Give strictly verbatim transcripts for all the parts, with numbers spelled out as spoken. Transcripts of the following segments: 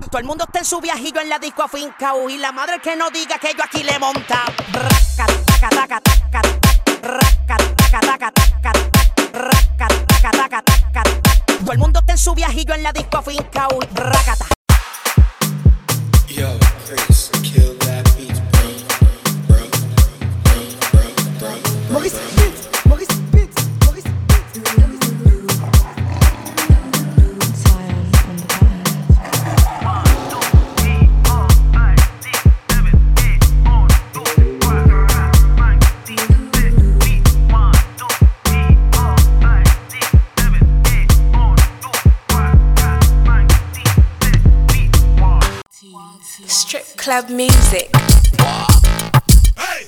Todo el mundo está en su viajillo en la disco afincao. Y la madre que no diga que yo aquí le monta. Raca, taca, taca, taca, raca, taca, taca, taca, raca, taca, taca, taca. Todo el mundo está en su viajillo en la disco afincao. Racata. Yo, Chris, kill that beat, bro, bro, bro, bro. Maurice Beats, Maurice Beats, Maurice Beats. Strip club music. Hey!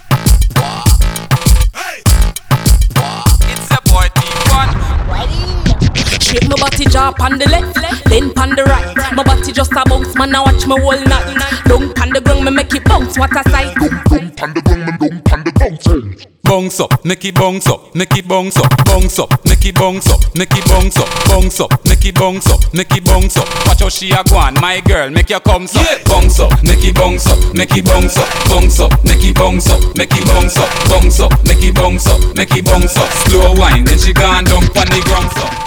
Hey! It's a boy T one. Shape my body jaw on the left, then on the right. My body just a bounce, man, I watch my whole night. Don't on the ground, me make it bounce, what a sight. Don't on the ground, man, don't on the bounce. Bounce up, make it bounce up, make it bounce up, bounce up, make it bounce up, make it bounce up, bounce up, make it bounce up, make it bounce up. Watch how she a go on, my girl, make your come up. Yeah. Bounce up, make it bounce up, make it bounce up, bounce up, make it bounce up, make it bounce up, bounce up, make it bounce up, make it bounce up. Slow wine, then she gone down on the ground up.